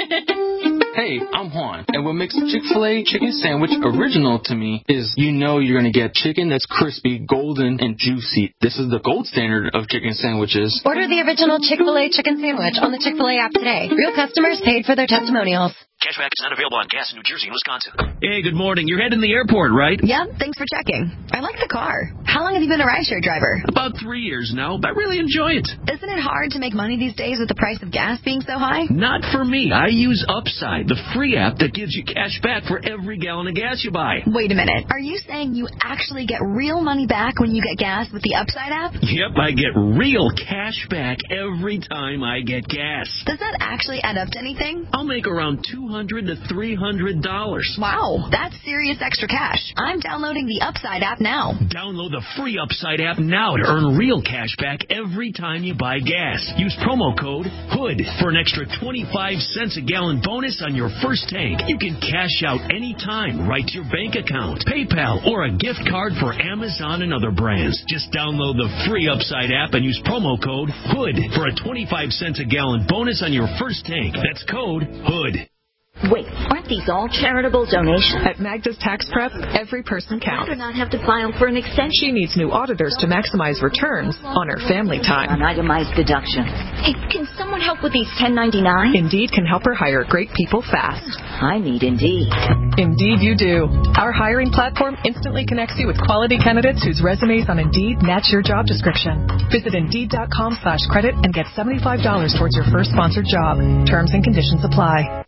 Hey, I'm Juan, and what makes the Chick-fil-A chicken sandwich original to me is you know you're going to get chicken that's crispy, golden, and juicy. This is the gold standard of chicken sandwiches. Order the original Chick-fil-A chicken sandwich on the Chick-fil-A app today. Real customers paid for their testimonials. Cashback is not available on gas in New Jersey and Wisconsin. Hey, good morning. You're heading to the airport, right? Yep, thanks for checking. I like the car. How long have you been a rideshare driver? About three years now, but I really enjoy it. Isn't it hard to make money these days with the price of gas being so high? Not for me. I use Upside, the free app that gives you cash back for every gallon of gas you buy. Wait a minute. Are you saying you actually get real money back when you get gas with the Upside app? Yep, I get real cash back every time I get gas. Does that actually add up to anything? I'll make around two hundred to three hundred dollars. Wow, that's serious extra cash. I'm downloading the Upside app now. Download the free Upside app now to earn real cash back every time you buy gas. Use promo code HOOD for an extra twenty-five cents a gallon bonus on your first tank. You can cash out anytime right to your bank account, PayPal, or a gift card for Amazon and other brands. Just download the free Upside app and use promo code HOOD for a twenty-five cents a gallon bonus on your first tank. That's code HOOD. Wait, aren't these all charitable donations? At Magda's Tax Prep, every person counts. Why do not have to file for an extension? She needs new auditors to maximize returns on her family time. An itemized deduction. Hey, can someone help with these ten ninety-nine? Indeed can help her hire great people fast. I need Indeed. Indeed you do. Our hiring platform instantly connects you with quality candidates whose resumes on Indeed match your job description. Visit Indeed.com slash credit and get seventy-five dollars towards your first sponsored job. Terms and conditions apply.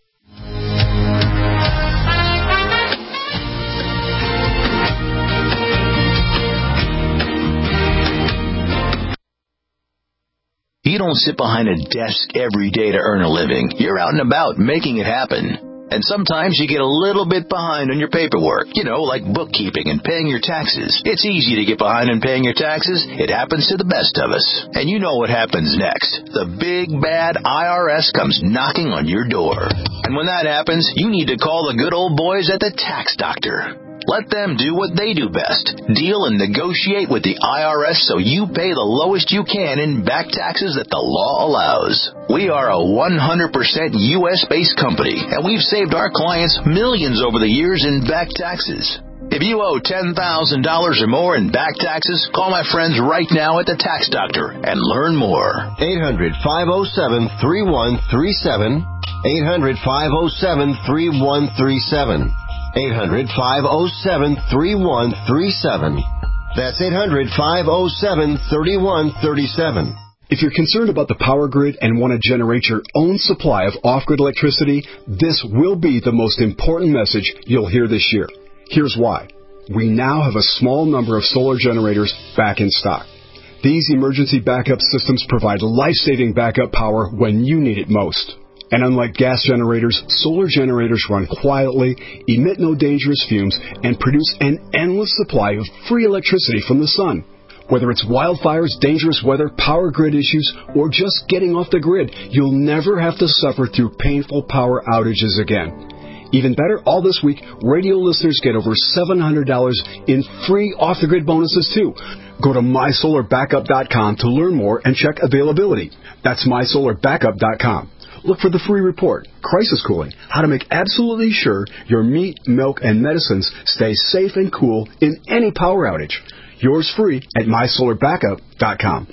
You don't sit behind a desk every day to earn a living. You're out and about making it happen. And sometimes you get a little bit behind on your paperwork, you know, like bookkeeping and paying your taxes. It's easy to get behind on paying your taxes. It happens to the best of us. And you know what happens next. The big, bad I R S comes knocking on your door. And when that happens, you need to call the good old boys at the Tax Doctor. Let them do what they do best. Deal and negotiate with the I R S so you pay the lowest you can in back taxes that the law allows. We are a one hundred percent U S based company, and we've saved our clients millions over the years in back taxes. If you owe ten thousand dollars or more in back taxes, call my friends right now at the Tax Doctor and learn more. eight hundred, five oh seven, three one three seven. eight hundred, five oh seven, three one three seven. eight hundred, five oh seven, three one three seven. That's eight hundred, five oh seven, three one three seven. If you're concerned about the power grid and want to generate your own supply of off-grid electricity, this will be the most important message you'll hear this year. Here's why. We now have a small number of solar generators back in stock. These emergency backup systems provide life-saving backup power when you need it most. And unlike gas generators, solar generators run quietly, emit no dangerous fumes, and produce an endless supply of free electricity from the sun. Whether it's wildfires, dangerous weather, power grid issues, or just getting off the grid, you'll never have to suffer through painful power outages again. Even better, all this week, radio listeners get over seven hundred dollars in free off-the-grid bonuses, too. Go to my solar backup dot com to learn more and check availability. That's my solar backup dot com. Look for the free report, Crisis Cooling, how to make absolutely sure your meat, milk, and medicines stay safe and cool in any power outage. Yours free at my solar backup dot com.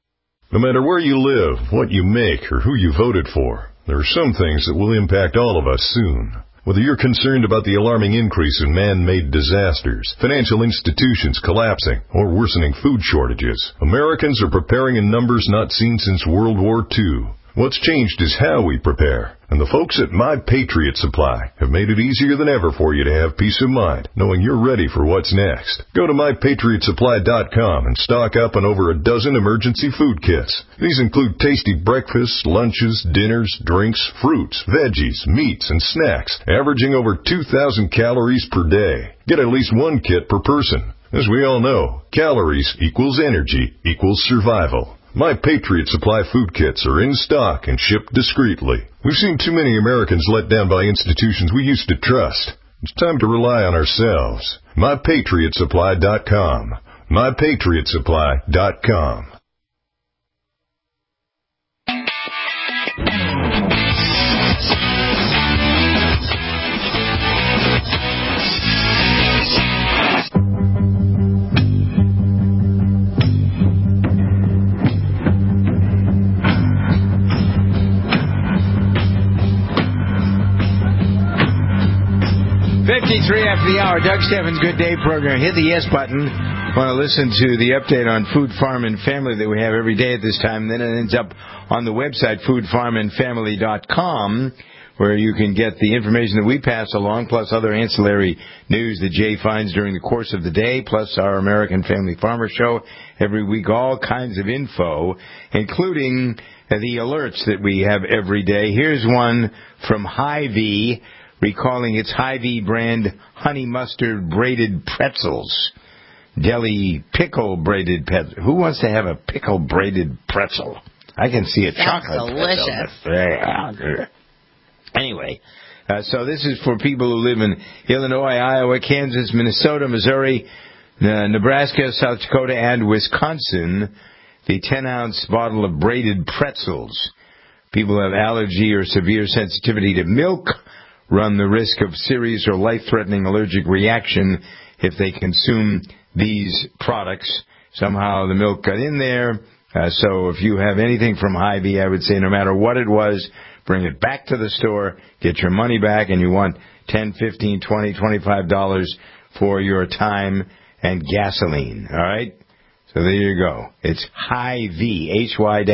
No matter where you live, what you make, or who you voted for, there are some things that will impact all of us soon. Whether you're concerned about the alarming increase in man-made disasters, financial institutions collapsing, or worsening food shortages, Americans are preparing in numbers not seen since World War Two. What's changed is how we prepare, and the folks at My Patriot Supply have made it easier than ever for you to have peace of mind, knowing you're ready for what's next. Go to my patriot supply dot com and stock up on over a dozen emergency food kits. These include tasty breakfasts, lunches, dinners, drinks, fruits, veggies, meats, and snacks, averaging over two thousand calories per day. Get at least one kit per person. As we all know, calories equals energy equals survival. My Patriot Supply food kits are in stock and shipped discreetly. We've seen too many Americans let down by institutions we used to trust. It's time to rely on ourselves. my patriot supply dot com. my patriot supply dot com. fifty-three after the hour, Doug Steffens' Good Day program. Hit the yes button. Want to listen to the update on Food, Farm, and Family that we have every day at this time. Then it ends up on the website, food farm and family dot com, where you can get the information that we pass along, plus other ancillary news that Jay finds during the course of the day, plus our American Family Farmer Show every week. All kinds of info, including the alerts that we have every day. Here's one from Hy-Vee, recalling its Hy-Vee brand honey mustard braided pretzels. Deli pickle braided pretzels. Who wants to have a pickle braided pretzel? I can see a Sounds chocolate delicious. pretzel. Anyway, uh, so this is for people who live in Illinois, Iowa, Kansas, Minnesota, Missouri, uh, Nebraska, South Dakota, and Wisconsin. The ten-ounce bottle of braided pretzels. People who have allergy or severe sensitivity to milk run the risk of serious or life-threatening allergic reaction if they consume these products. Somehow the milk got in there. Uh, so if you have anything from Hy-Vee, I would say no matter what it was, bring it back to the store, get your money back, and you want ten, fifteen, twenty, twenty-five dollars for your time and gasoline. All right? So there you go. It's Hy-Vee, H Y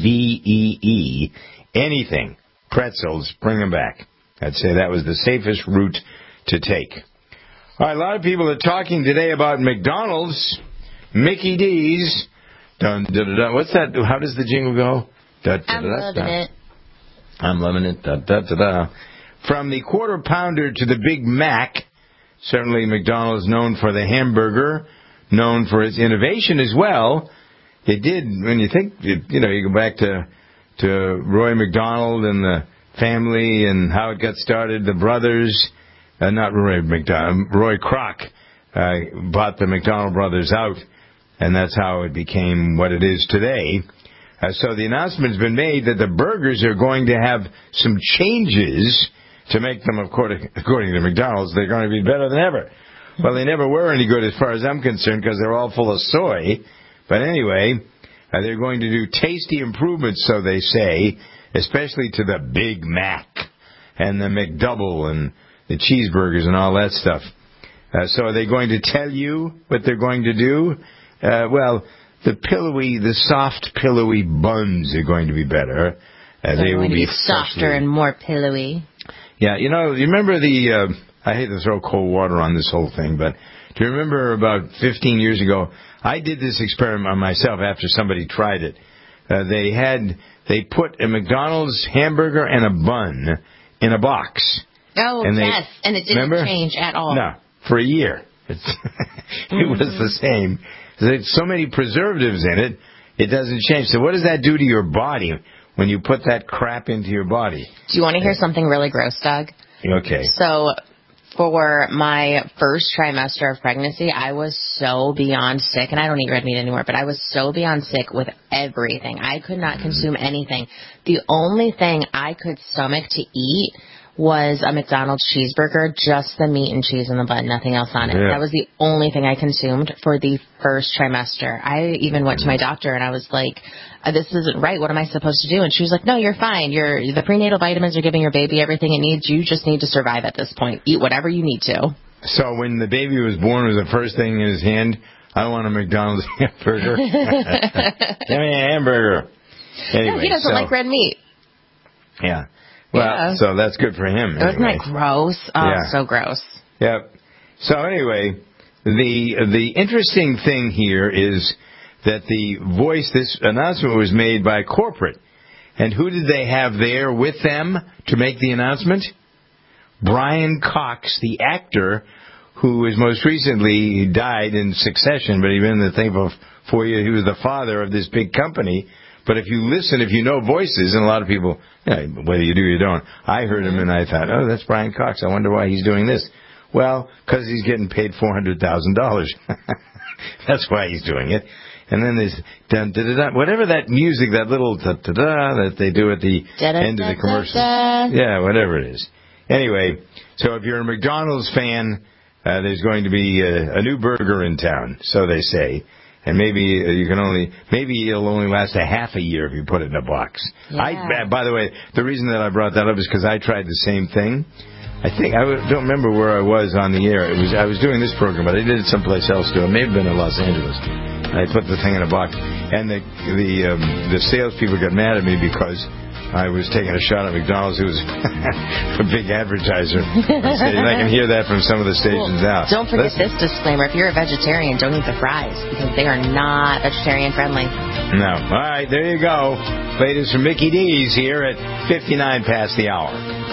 V E E. Anything. Pretzels, bring them back. I'd say that was the safest route to take. All right, a lot of people are talking today about McDonald's, Mickey D's. Dun, dun, dun, dun. What's that? How does the jingle go? Dun, dun, I'm dun, loving dun. it. I'm loving it. Dun, dun, dun, dun. From the quarter pounder to the Big Mac, certainly McDonald's known for the hamburger, known for its innovation as well. It did, when you think, you know, you go back to to Roy McDonald and the family and how it got started. The brothers, uh, not Roy McDonald, Roy Kroc uh, bought the McDonald brothers out, and that's how it became what it is today. Uh, so the announcement's been made that the burgers are going to have some changes to make them, according, according to McDonald's, they're going to be better than ever. Well, they never were any good as far as I'm concerned because they're all full of soy. But anyway, uh, they're going to do tasty improvements, so they say, especially to the Big Mac and the McDouble and the cheeseburgers and all that stuff. Uh, so are they going to tell you what they're going to do? Uh, well, the pillowy, the soft, pillowy buns are going to be better. Uh, They're they going will to be be softer freshly. and more pillowy. Yeah, you know, you remember the, uh, I hate to throw cold water on this whole thing, but do you remember about fifteen years ago, I did this experiment on myself after somebody tried it. Uh, they had, they put a McDonald's hamburger and a bun in a box. Oh, and they, yes, and it didn't remember? change at all. No, for a year. It's it was the same. There's so many preservatives in it, it doesn't change. So what does that do to your body when you put that crap into your body? Do you want to hear something really gross, Doug? Okay. So for my first trimester of pregnancy, I was so beyond sick, and I don't eat red meat anymore, but I was so beyond sick with everything. I could not consume anything. The only thing I could stomach to eat was a McDonald's cheeseburger, just the meat and cheese and the bun, nothing else on it. Yeah. That was the only thing I consumed for the first trimester. I even went to my doctor and I was like, this isn't right. What am I supposed to do? And she was like, no, you're fine. You're, the prenatal vitamins are giving your baby everything it needs. You just need to survive at this point. Eat whatever you need to. So when the baby was born, was the first thing in his hand, I want a McDonald's hamburger. Give me a hamburger. Anyway, no, he doesn't so, like red meat. Yeah. Well, yeah. So that's good for him. Anyway. Isn't that gross? Oh, yeah. So gross. Yep. So anyway, the the interesting thing here is that the voice, this announcement was made by corporate. And who did they have there with them to make the announcement? Brian Cox, the actor who was most recently, he died in succession, but he'd been in the thing for four years. He was the father of this big company. But if you listen, if you know voices, and a lot of people, you know, whether you do or you don't, I heard him and I thought, oh, that's Brian Cox. I wonder why he's doing this. Well, because he's getting paid four hundred thousand dollars. That's why he's doing it. And then there's dun, da, da, da, whatever that music, that little da, da, da, that they do at the da, da, end of the commercial. Da, da. Yeah, whatever it is. Anyway, so if you're a McDonald's fan, uh, there's going to be a, a new burger in town, so they say. And maybe you can only, maybe it'll only last a half a year if you put it in a box. Yeah. I, by the way, the reason that I brought that up is because I tried the same thing. I think, I don't remember where I was on the air. It was, I was doing this program, but I did it someplace else too. It may have been in Los Angeles. I put the thing in a box. And the, the, um, the salespeople got mad at me because I was taking a shot at McDonald's, who was a big advertiser. And I can hear that from some of the stations well, now. Don't forget Listen. this disclaimer. If you're a vegetarian, don't eat the fries, because they are not vegetarian friendly. No. All right, there you go. Latest from Mickey D's here at fifty-nine past the hour.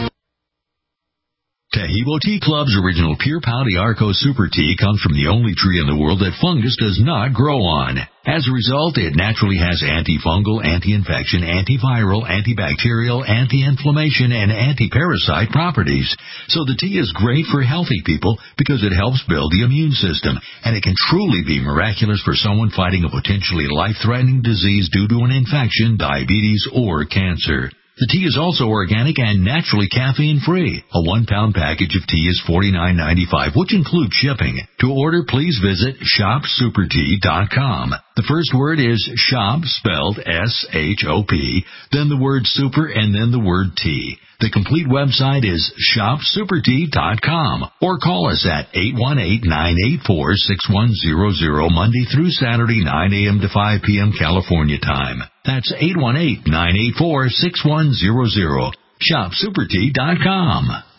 Tahibo Tea Club's original Pure Pau Arco Super Tea comes from the only tree in the world that fungus does not grow on. As a result, it naturally has antifungal, anti-infection, antiviral, antibacterial, anti-inflammation, and anti-parasite properties. So the tea is great for healthy people because it helps build the immune system, and it can truly be miraculous for someone fighting a potentially life-threatening disease due to an infection, diabetes, or cancer. The tea is also organic and naturally caffeine-free. A one-pound package of tea is forty-nine ninety-five, which includes shipping. To order, please visit shop super tea dot com. The first word is shop, spelled S H O P, then the word super, and then the word tea. The complete website is shop super tea dot com, or call us at eight one eight, nine eight four, six one zero zero Monday through Saturday, nine a.m. to five p.m. California time. That's eight one eight, nine eight four, six one zero zero. shop super tea dot com.